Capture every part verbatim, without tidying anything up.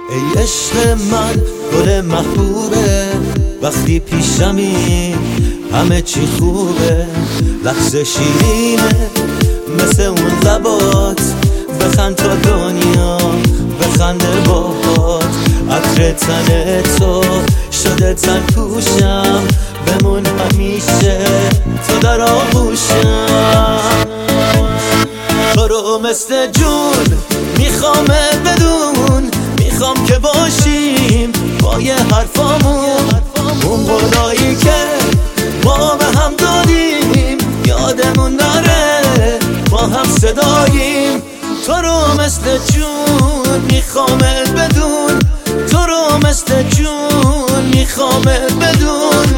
ای عشق من گل محبوبه، وقتی پیشمی همه چی خوبه. لحظه شیرینه مثل اون لبات، بخند تا دنیا بخنده باهات. عطر تن تو شده تن پوشم، بمون همیشه تو در آغوشم. تو رو مثل جون میخوامت بدون، میخوام که باشیم با یه حرفامون. اون قولایی که ما به هم دادیم یادمون نره، با هم صداییم. تو رو مثل جون میخوامت بدون، تو رو مثل جون میخوامت بدون.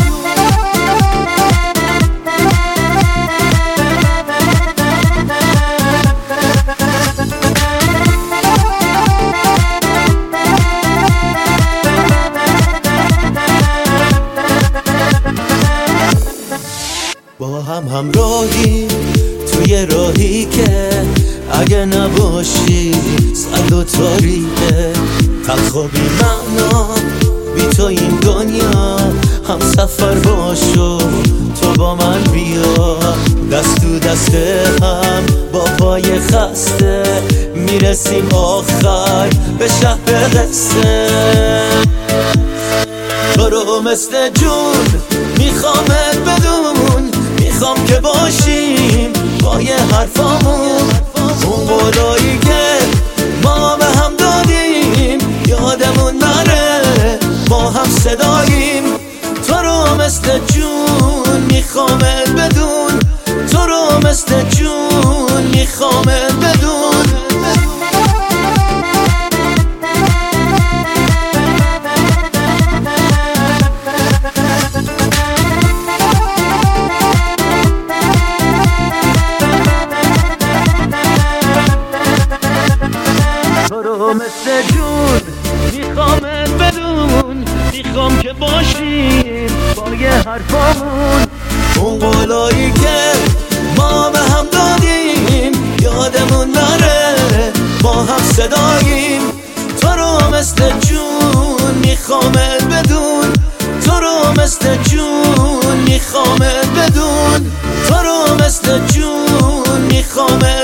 با هم همراهی توی راهی که اگه نباشی سرد و تاریکه. تلخ و بی معنا بی تو این دنیا، هم سفر باشو تو با من بیا. دست تو دست هم با پای خسته میرسیم آخر به شهر قصه. تو رو مثل جون میخوامت بدون، میخوام که باشیم با یه حرفامون. اون قولایی که ما به هم دادیم یادمون نره، با هم صداییم. تو رو مثل جون میخوامت بدون، تو رو مثل جون میخوامت بدون. مثل جون میخوامت بدون، میخوام که باشیم با یه حرفامون. اون قولایی که ما به هم دادیم یادمون نره، با هم صداییم. تو رو مثل جون میخوامت بدون، تو رو مثل جون میخوامت بدون، تو رو مثل جون میخوامت